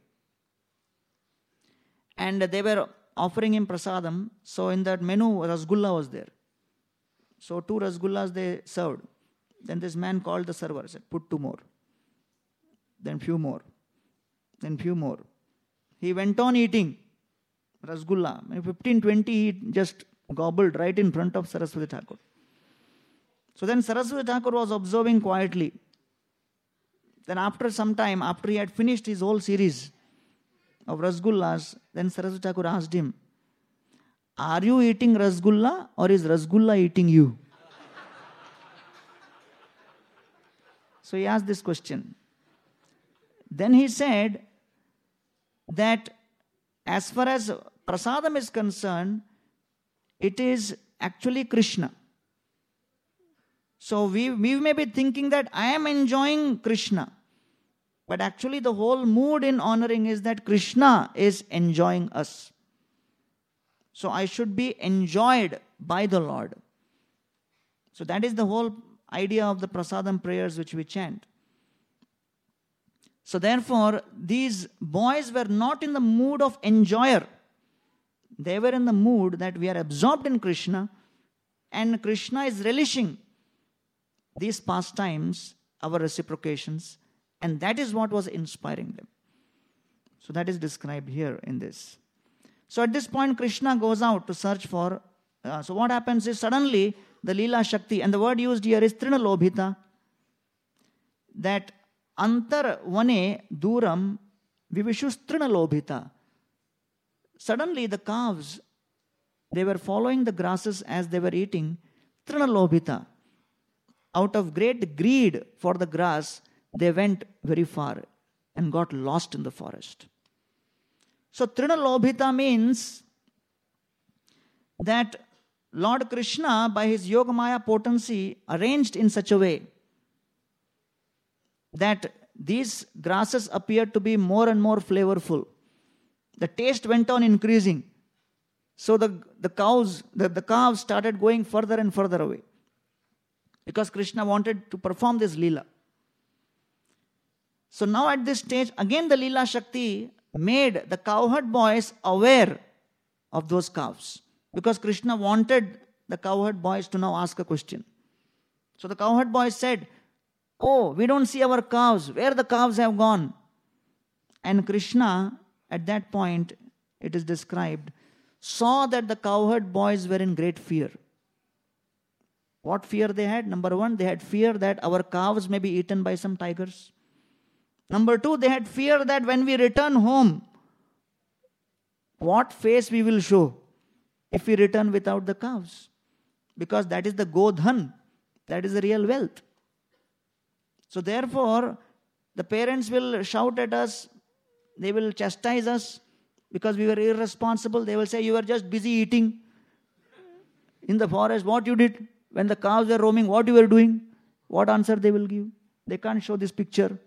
And they were offering him Prasadam. So in that menu, Rasgulla was there. So 2 Rasgullas they served. Then this man called the server, said, put 2 more. Then few more. Then few more. He went on eating Rasgulla. 15-20 he just gobbled right in front of Saraswati Thakur. So then Saraswati Thakur was observing quietly. Then after some time, after he had finished his whole series of Rasgullas, then Saraswati Thakur asked him, are you eating Rasgulla or is Rasgulla eating you? So he asked this question. Then he said that as far as Prasadam is concerned, it is actually Krishna. So we may be thinking that I am enjoying Krishna. But actually the whole mood in honoring is that Krishna is enjoying us. So I should be enjoyed by the Lord. So that is the whole idea of the prasadam prayers which we chant. So therefore, these boys were not in the mood of enjoyer. They were in the mood that we are absorbed in Krishna, and Krishna is relishing these pastimes, our reciprocations, and that is what was inspiring them. So that is described here in this. So at this point, Krishna goes out to search for, so what happens is suddenly the Leela Shakti, and the word used here is Trinalobhita, that Antar Vane Duram Vivishus Trinalobhita. Suddenly the calves, they were following the grasses as they were eating, Trinalobhita. Out of great greed for the grass, they went very far and got lost in the forest. So Trinalobhita means that Lord Krishna, by his Yogamaya potency, arranged in such a way that these grasses appeared to be more and more flavorful. The taste went on increasing. So the calves started going further and further away, because Krishna wanted to perform this Leela. So now at this stage, again the Leela Shakti made the cowherd boys aware of those calves, because Krishna wanted the cowherd boys to now ask a question. So the cowherd boys said, "Oh, we don't see our calves. Where the calves have gone?" And Krishna, at that point, it is described, saw that the cowherd boys were in great fear. What fear they had? Number one, they had fear that our calves may be eaten by some tigers. Number two, they had fear that when we return home, what face we will show if we return without the calves. Because that is the Godhan, that is the real wealth. So therefore, the parents will shout at us, they will chastise us because we were irresponsible. They will say, "You were just busy eating in the forest. What you did when the calves were roaming, what you were doing?" What answer they will give? They can't show this picture.